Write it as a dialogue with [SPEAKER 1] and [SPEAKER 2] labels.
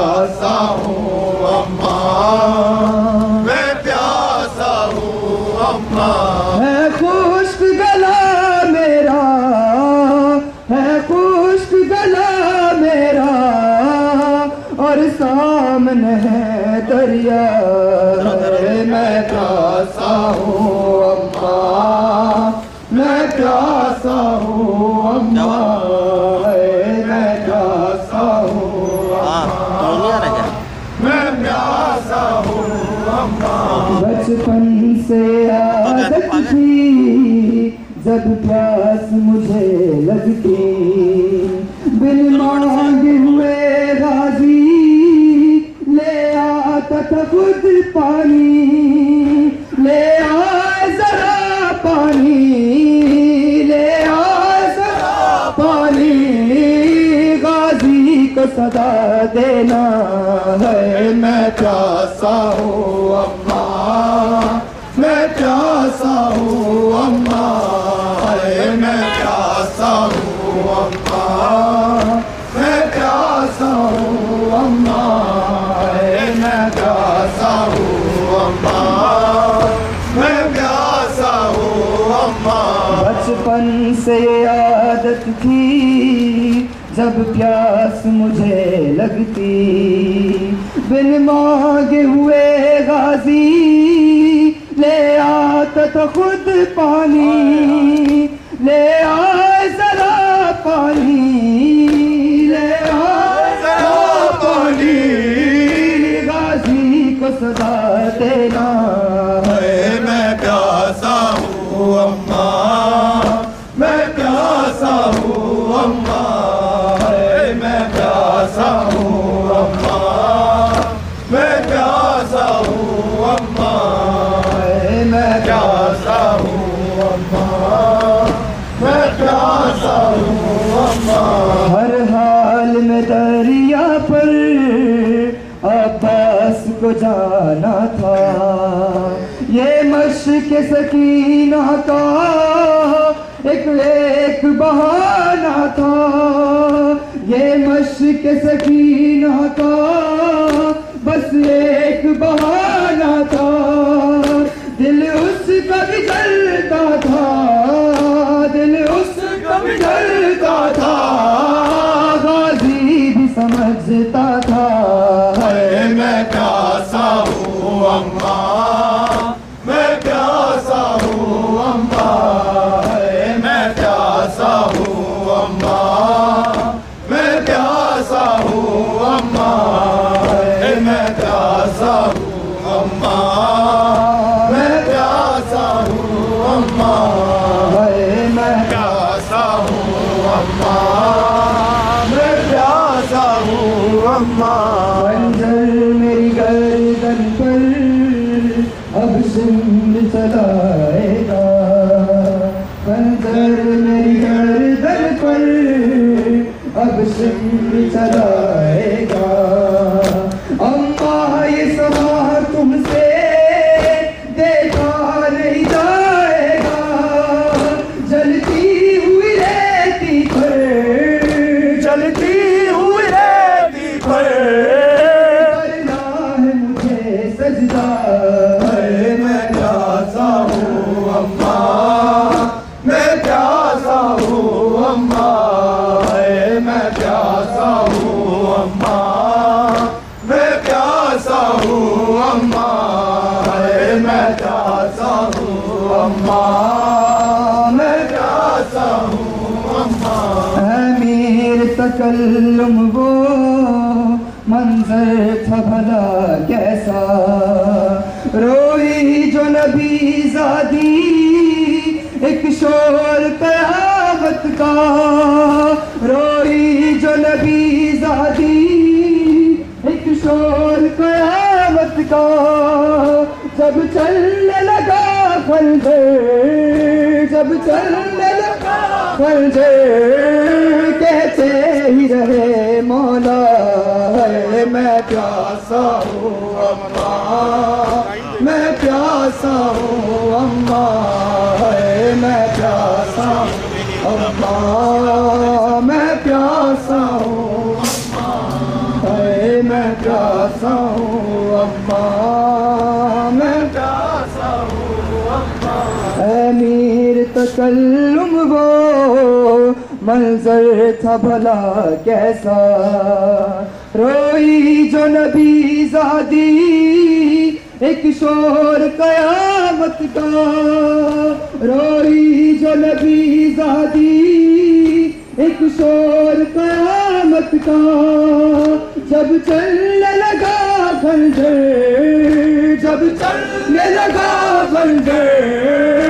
[SPEAKER 1] प्यासा हूँ अम्मा, मैं प्यासा हूँ अम्मा।
[SPEAKER 2] है खुश्क गला मेरा, है खुश्क गला मेरा, और सामने है दरिया। मैं प्यासा हूँ अम्मा, मैं प्यासा हूँ अम्मा, मैं प्यासा हूँ अम्मा, मैं प्यासा हूँ अम्मा। बचपन से आदत थी जब प्यास मुझे लगती, बिन मांगे हुए गाजी ले आता था खुद पानी। ले आ जरा पानी, ले आ जरा पानी, गाजी को सदा देना है। मैं प्यासा हूँ अम्मा, मैं प्यासा हूँ अम्मा, मैं प्यासा हूँ अम्मा, मैं प्यासा हूँ अम्मा, मैं प्यासा हूँ अम्मा, मैं प्यासा हूँ अम्मा। बचपन से आदत थी जब प्यास मुझे लगती, बिन मांगे हुए गाजी ले आता था खुद पानी। ले आ जरा पानी, ले आ जरा पानी, गाजी को सदा देना है। मैं प्यासा हूँ अम्मा, मैं प्यासा हूँ अम्मा, मैं प्यासा हूँ अम्मा, मैं प्यासा हूँ अम्मा, मैं प्यासा हूँ अम्मा, मैं प्यासा हूँ अम्मा। हर हाल में दरिया पर अब्बास को जाना था, ये मश्क सकीना का एक बहाना था। ये मश्क सकीना का बस एक बहाना था। दिल उसका भी जलता था, दिल उसका भी जलता था, गाजी भी समझता था। मैं प्यासा हूँ अम्मा, मैं प्यासा हूँ अम्मा, मैं प्यासा हूँ अम्मा, मैं प्यासा हूँ अम्मा, मैं प्यासा हूँ अम्मा, मैं प्यासा हूँ अम्मा, मैं प्यासा हूँ अम्मा, मैं प्यासा हूँ अम्मा। बंजर मेरी गर्दन पर अब सिंध चलाएगा, बंजर मेरी गर्दन पर अब सिंध चलाएगा। अम्मा ये समा तुमसे देखा नहीं जाएगा, जलती हुई रेती पर, जलती हुई रेती पर करना है मुझे सजदा। मैं प्यासा हूँ अम्मा, मैं प्यासा हूँ अम्मा, मैं प्यासा हूँ अम्मा, मैं प्यासा हूँ अम्मा, मैं प्यासा हूँ अम्मा, मैं प्यासा हूँ अम्मा। अमीर तकल्लुम वो मंजर था भला कैसा, रोई जो नबी ज़ादी एक शोर क़यामत का, रोई जो नबी ज़ादी एक शोर क़यामत का। जब चलने लगा खंजर, जब चलने लगा खंजर, कहते ही रहे मौला है। मैं प्यासा हूँ अम्मा, मैं प्यासा हूँ अम्मा, मैं प्यासा हूँ अम्मा, मैं प्यासा हूँ अम्मा, मैं प्यासा हूँ अम्मा, मैं
[SPEAKER 1] प्यासा हूँ अम्मा।
[SPEAKER 2] ऐ मीर तकल्लुम वो मंजर था भला कैसा, रोई जो नबी ज़ादी एक शोर कयामत का, रोई जो नबी ज़ादी एक शोर कयामत का, जब चलने लगा खंजर, जब चलने लगा खंजर,